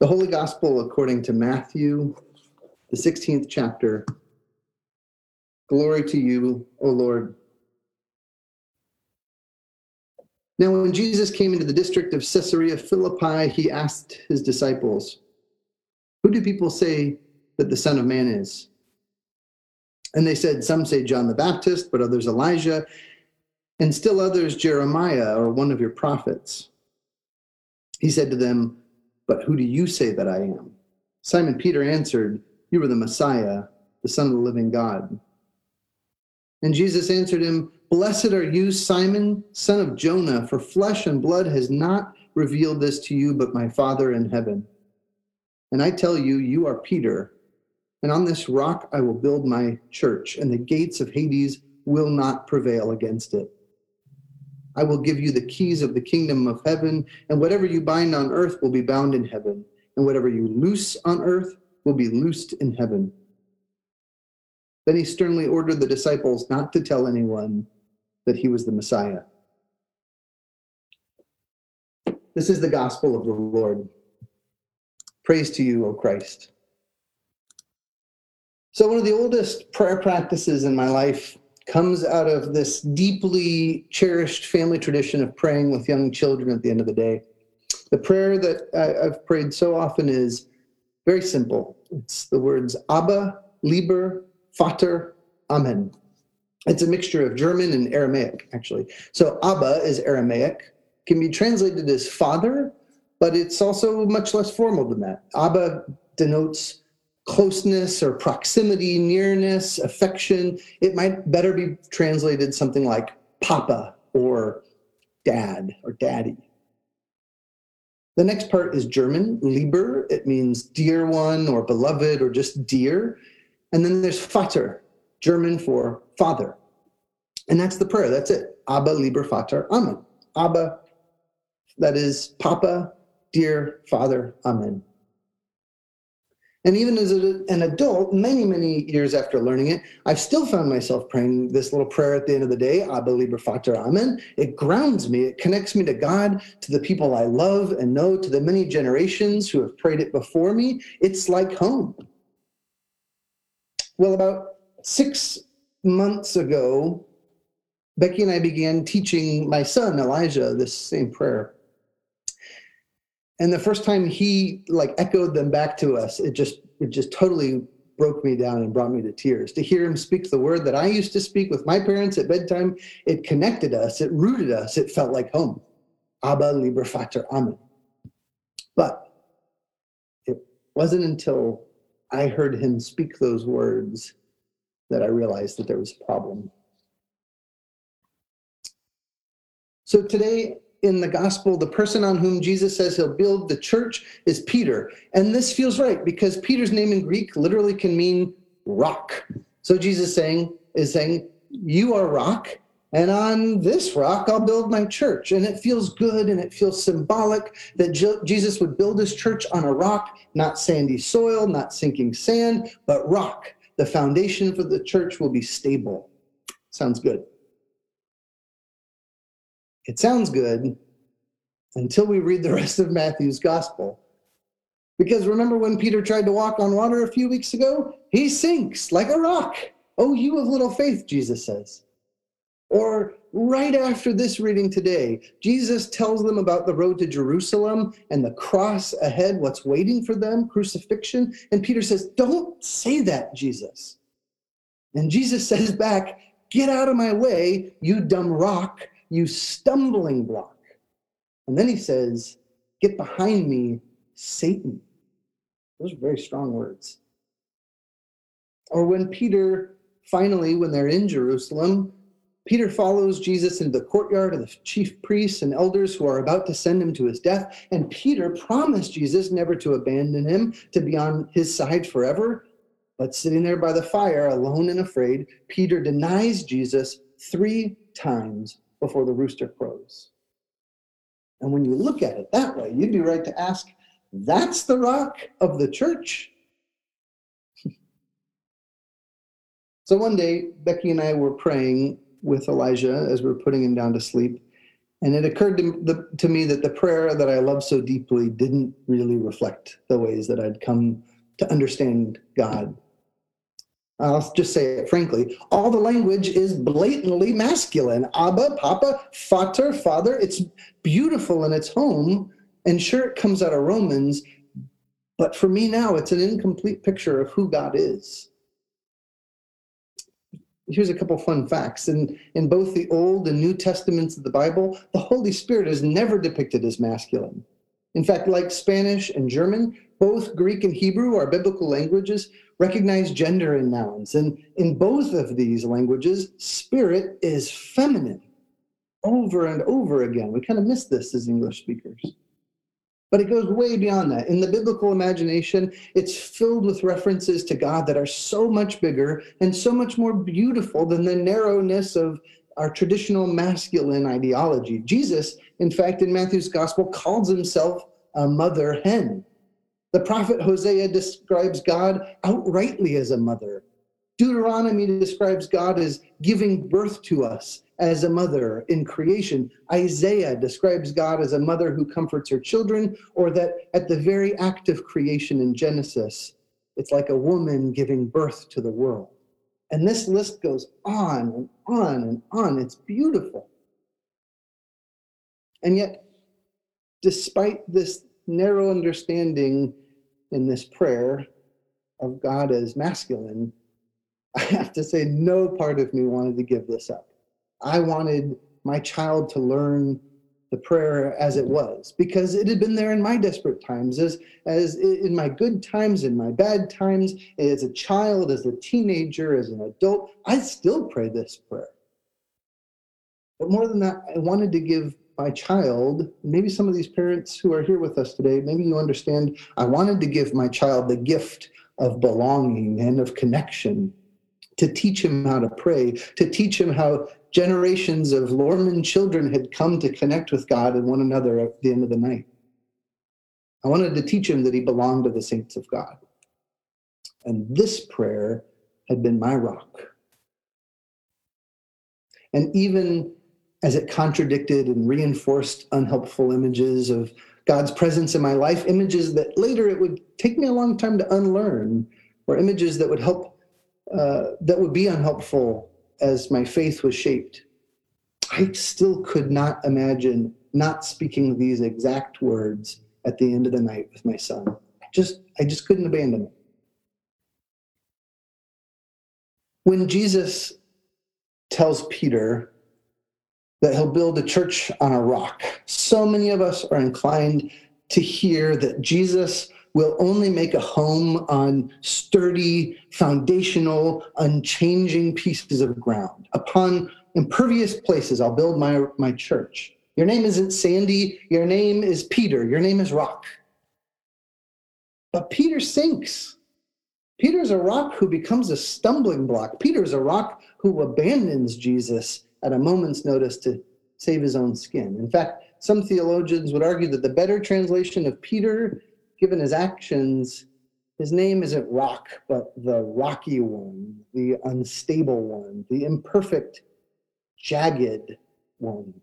The Holy Gospel according to Matthew, the 16th chapter. Glory to you, O Lord. Now, when Jesus came into the district of Caesarea Philippi, he asked his disciples, "Who do people say that the Son of Man is?" And they said, "Some say John the Baptist, but others Elijah, and still others Jeremiah or one of your prophets." He said to them, "But who do you say that I am?" Simon Peter answered, "You are the Messiah, the Son of the living God." And Jesus answered him, "Blessed are you, Simon, son of Jonah, for flesh and blood has not revealed this to you, but my Father in heaven. And I tell you, you are Peter, and on this rock I will build my church, and the gates of Hades will not prevail against it. I will give you the keys of the kingdom of heaven, and whatever you bind on earth will be bound in heaven, and whatever you loose on earth will be loosed in heaven." Then he sternly ordered the disciples not to tell anyone that he was the Messiah. This is the gospel of the Lord. Praise to you, O Christ. So one of the oldest prayer practices in my life comes out of this deeply cherished family tradition of praying with young children at the end of the day. The prayer that I've prayed so often is very simple. It's the words Abba, Lieber, Vater, Amen. It's a mixture of German and Aramaic, actually. So Abba is Aramaic, can be translated as father, but it's also much less formal than that. Abba denotes closeness or proximity, nearness, affection. It might better be translated something like papa or dad or daddy. The next part is German, Lieber. It means dear one or beloved or just dear. And then there's Vater, German for father. And that's the prayer. That's it. Abba, Lieber, Vater, Amen. Abba, that is Papa, dear Father, Amen. And even as an adult, many, many years after learning it, I've still found myself praying this little prayer at the end of the day, Abba, Lieber, Vater, Amen. It grounds me. It connects me to God, to the people I love and know, to the many generations who have prayed it before me. It's like home. Well, about 6 months ago, Becky and I began teaching my son, Elijah, this same prayer. And the first time he echoed them back to us, it just totally broke me down and brought me to tears. To hear him speak the word that I used to speak with my parents at bedtime, it connected us, it rooted us, it felt like home. Abba, Lieber, Vater, Amen. But it wasn't until I heard him speak those words that I realized that there was a problem. So today, in the gospel, the person on whom Jesus says he'll build the church is Peter. And this feels right because Peter's name in Greek literally can mean rock. So Jesus is saying, you are rock, and on this rock I'll build my church. And it feels good and it feels symbolic that Jesus would build his church on a rock, not sandy soil, not sinking sand, but rock. The foundation for the church will be stable. Sounds good. It sounds good until we read the rest of Matthew's gospel. Because remember when Peter tried to walk on water a few weeks ago? He sinks like a rock. Oh, you of little faith, Jesus says. Or right after this reading today, Jesus tells them about the road to Jerusalem and the cross ahead, what's waiting for them, crucifixion. And Peter says, don't say that, Jesus. And Jesus says back, get out of my way, you dumb rock, you stumbling block. And then he says, get behind me, Satan. Those are very strong words. Or when Peter, finally, when they're in Jerusalem, Peter follows Jesus into the courtyard of the chief priests and elders who are about to send him to his death. And Peter promised Jesus never to abandon him, to be on his side forever. But sitting there by the fire, alone and afraid, Peter denies Jesus 3 times before the rooster crows. And when you look at it that way, you'd be right to ask, that's the rock of the church? So one day, Becky and I were praying with Elijah as we were putting him down to sleep. And it occurred to me that the prayer that I love so deeply didn't really reflect the ways that I'd come to understand God. I'll just say it frankly. All the language is blatantly masculine. Abba, Papa, Vater, Father. It's beautiful in its home. And sure, it comes out of Romans. But for me now, it's an incomplete picture of who God is. Here's a couple fun facts. In both the Old and New Testaments of the Bible, the Holy Spirit is never depicted as masculine. In fact, like Spanish and German, both Greek and Hebrew, our biblical languages, recognize gender in nouns. And in both of these languages, spirit is feminine over and over again. We kind of miss this as English speakers. But it goes way beyond that. In the biblical imagination, it's filled with references to God that are so much bigger and so much more beautiful than the narrowness of our traditional masculine ideology. Jesus, in fact, in Matthew's gospel, calls himself a mother hen. The prophet Hosea describes God outrightly as a mother. Deuteronomy describes God as giving birth to us as a mother in creation. Isaiah describes God as a mother who comforts her children, or that at the very act of creation in Genesis, it's like a woman giving birth to the world. And this list goes on and on and on. It's beautiful. And yet, despite this narrow understanding in this prayer of God as masculine, I have to say no part of me wanted to give this up. I wanted my child to learn the prayer as it was, because it had been there in my desperate times, as in my good times, in my bad times, as a child, as a teenager, as an adult. I still pray this prayer. But more than that, I wanted to give my child, maybe some of these parents who are here with us today, maybe you understand, I wanted to give my child the gift of belonging and of connection, to teach him how to pray, to teach him how generations of Lorman children had come to connect with God and one another at the end of the night. I wanted to teach him that he belonged to the saints of God. And this prayer had been my rock. And even as it contradicted and reinforced unhelpful images of God's presence in my life, images that later it would take me a long time to unlearn, or images that would help, that would be unhelpful as my faith was shaped, I still could not imagine not speaking these exact words at the end of the night with my son. I just couldn't abandon it. When Jesus tells Peter that he'll build a church on a rock, so many of us are inclined to hear that Jesus will only make a home on sturdy, foundational, unchanging pieces of ground. Upon impervious places, I'll build my church. Your name isn't Sandy. Your name is Peter. Your name is Rock. But Peter sinks. Peter's a rock who becomes a stumbling block. Peter's a rock who abandons Jesus at a moment's notice to save his own skin. In fact, some theologians would argue that the better translation of Peter, given his actions, his name isn't Rock, but the rocky one, the unstable one, the imperfect, jagged one.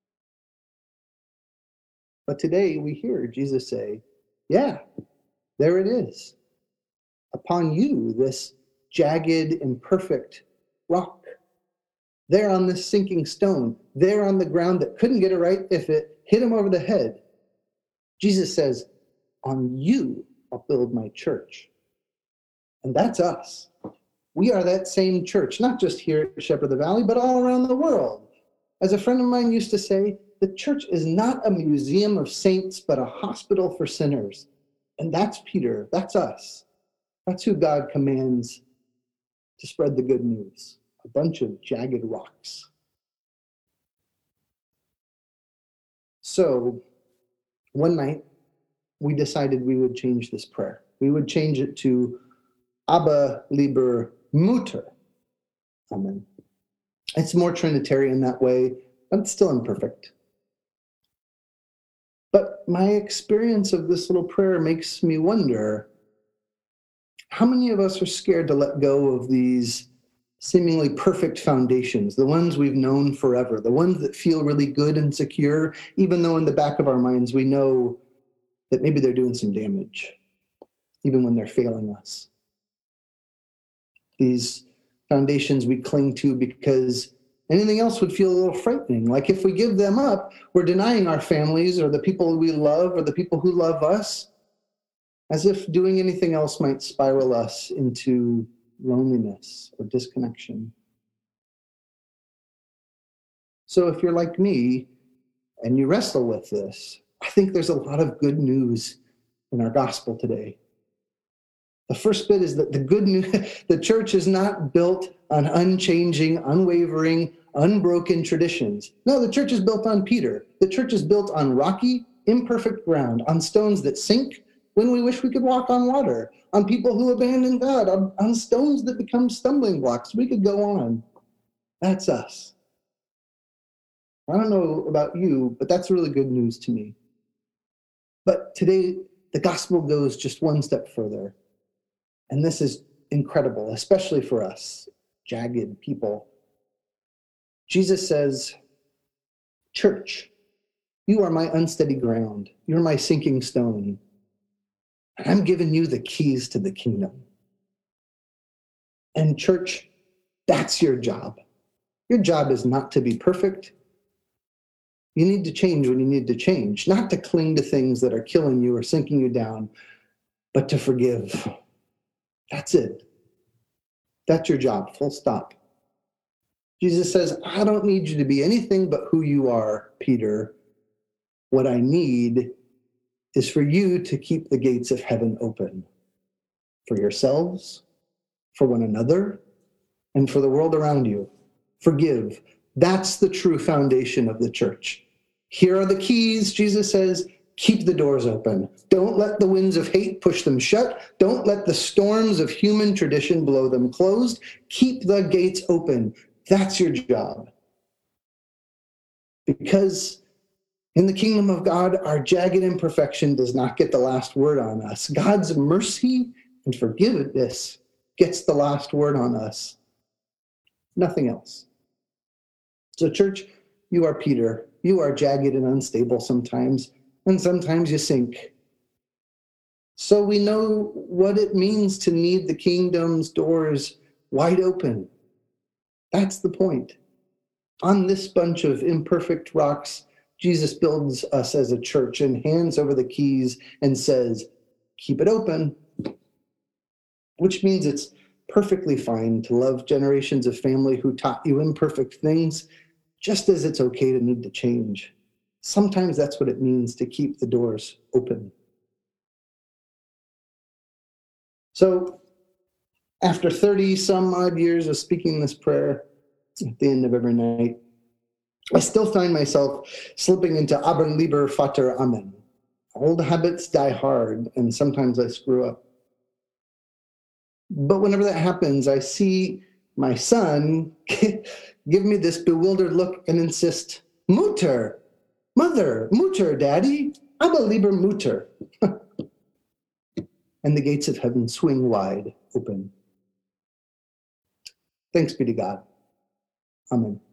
But today we hear Jesus say, yeah, there it is. Upon you, this jagged, imperfect rock. There on this sinking stone, there on the ground that couldn't get it right if it hit him over the head. Jesus says, on you, I'll build my church. And that's us. We are that same church, not just here at Shepherd of the Valley, but all around the world. As a friend of mine used to say, the church is not a museum of saints, but a hospital for sinners. And that's Peter. That's us. That's who God commands to spread the good news. A bunch of jagged rocks. So one night, we decided we would change this prayer. We would change it to Abba, lieber Mutter. Amen. It's more Trinitarian that way, but it's still imperfect. But my experience of this little prayer makes me wonder, how many of us are scared to let go of these seemingly perfect foundations, the ones we've known forever, the ones that feel really good and secure, even though in the back of our minds we know that maybe they're doing some damage, even when they're failing us. These foundations we cling to because anything else would feel a little frightening. Like if we give them up, we're denying our families or the people we love or the people who love us, as if doing anything else might spiral us into loneliness or disconnection. So if you're like me and you wrestle with this, I think there's a lot of good news in our gospel today. The first bit is that the good news, the church is not built on unchanging, unwavering, unbroken traditions. No, the church is built on Peter. The church is built on rocky, imperfect ground, on stones that sink when we wish we could walk on water, on people who abandon God, on stones that become stumbling blocks. We could go on. That's us. I don't know about you, but that's really good news to me. But today, the gospel goes just one step further. And this is incredible, especially for us, jagged people. Jesus says, church, you are my unsteady ground. You're my sinking stone. And I'm giving you the keys to the kingdom. And church, that's your job. Your job is not to be perfect. You need to change when you need to change, not to cling to things that are killing you or sinking you down, but to forgive. That's it. That's your job, full stop. Jesus says, I don't need you to be anything but who you are, Peter. What I need is for you to keep the gates of heaven open for yourselves, for one another, and for the world around you. Forgive. That's the true foundation of the church. Here are the keys, Jesus says. Keep the doors open. Don't let the winds of hate push them shut. Don't let the storms of human tradition blow them closed. Keep the gates open. That's your job. Because in the kingdom of God, our jagged imperfection does not get the last word on us. God's mercy and forgiveness gets the last word on us. Nothing else. So church, you are Peter. You are jagged and unstable sometimes, and sometimes you sink. So we know what it means to need the kingdom's doors wide open. That's the point. On this bunch of imperfect rocks, Jesus builds us as a church and hands over the keys and says, keep it open. Which means it's perfectly fine to love generations of family who taught you imperfect things, just as it's okay to need to change. Sometimes that's what it means to keep the doors open. So after 30 some odd years of speaking this prayer at the end of every night, I still find myself slipping into Aber lieber Vater Amen. Old habits die hard, and sometimes I screw up. But whenever that happens, I see my son give me this bewildered look and insist, Mutter, mother, Mutter, daddy, Aber lieber Mutter. And the gates of heaven swing wide open. Thanks be to God. Amen.